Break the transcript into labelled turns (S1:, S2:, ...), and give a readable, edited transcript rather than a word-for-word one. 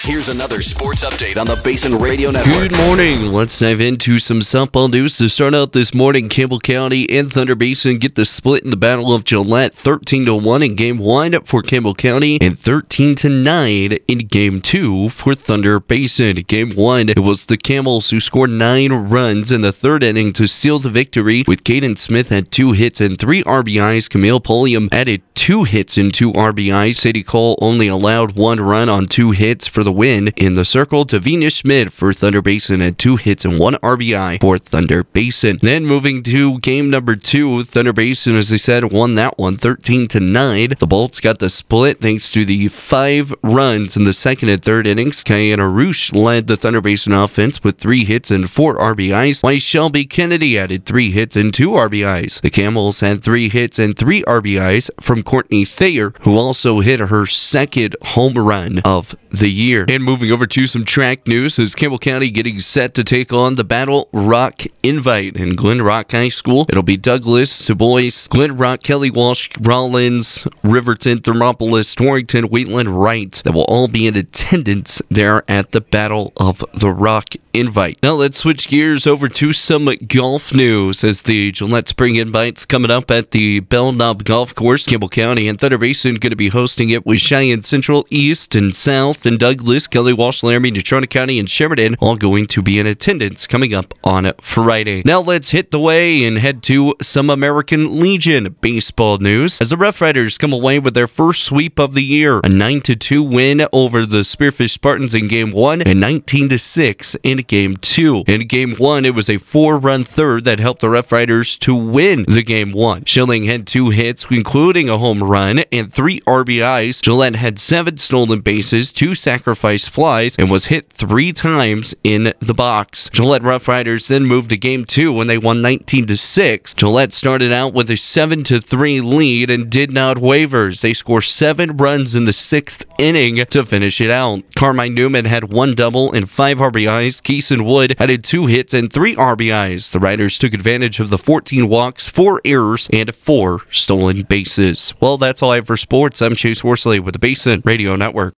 S1: Here's another sports update on the Basin Radio Network.
S2: Good morning. Let's dive into some softball news. To start out this morning, Campbell County and Thunder Basin get the split in the Battle of Gillette, 13-1 in Game 1 for Campbell County and 13-9 in Game 2 for Thunder Basin. Game 1, it was the Camels who scored 9 runs in the third inning to seal the victory, with Caden Smith had 2 hits and 3 RBIs. Camille Pulliam added 2 hits and 2 RBIs. Sadie Cole only allowed 1 run on 2 hits for the win. In the circle, Davina Schmidt for Thunder Basin had 2 hits and 1 RBI for Thunder Basin. Then moving to game number 2, Thunder Basin, as I said, won that one 13-9. The Bolts got the split thanks to the 5 runs in the second and third innings. Kiana Roosh led the Thunder Basin offense with 3 hits and 4 RBIs, while Shelby Kennedy added 3 hits and 2 RBIs. The Camels had 3 hits and 3 RBIs from Courtney Thayer, who also hit her second home run of the year. And moving over to some track news, is Campbell County getting set to take on the Battle Rock Invite in Glen Rock High School. It'll be Douglas, Du Bois, Glen Rock, Kelly Walsh, Rollins, Riverton, Thermopolis, Torrington, Wheatland, Wright that will all be in attendance there at the Battle of the Rock Invite. Now let's switch gears over to some golf news, as the Gillette Spring Invite's coming up at the Bell Knob Golf Course. Campbell County and Thunder Basin going to be hosting it, with Cheyenne Central, East and South, and Douglas, Kelly Walsh, Laramie, Natrona County, and Sheridan all going to be in attendance coming up on Friday. Now let's hit the way and head to some American Legion baseball news, as the Rough Riders come away with their first sweep of the year, a 9-2 win over the Spearfish Spartans in Game 1 and 19-6 in Game 2. In Game 1, it was a 4-run third that helped the Rough Riders to win the Game 1. Schilling had 2 hits, including a home run, and 3 RBIs. Gillette had 7 stolen bases, 2 sacrifice flies, and was hit 3 times in the box. Gillette Rough Riders then moved to Game 2 when they won 19-6. Gillette started out with a 7-3 lead and did not waver. They scored 7 runs in the 6th inning to finish it out. Carmine Newman had 1 double and 5 RBIs. Keeson Wood added 2 hits and 3 RBIs. The Riders took advantage of the 14 walks, 4 errors, and 4 stolen bases. Well, that's all I have for sports. I'm Chase Worsley with the Basin Radio Network.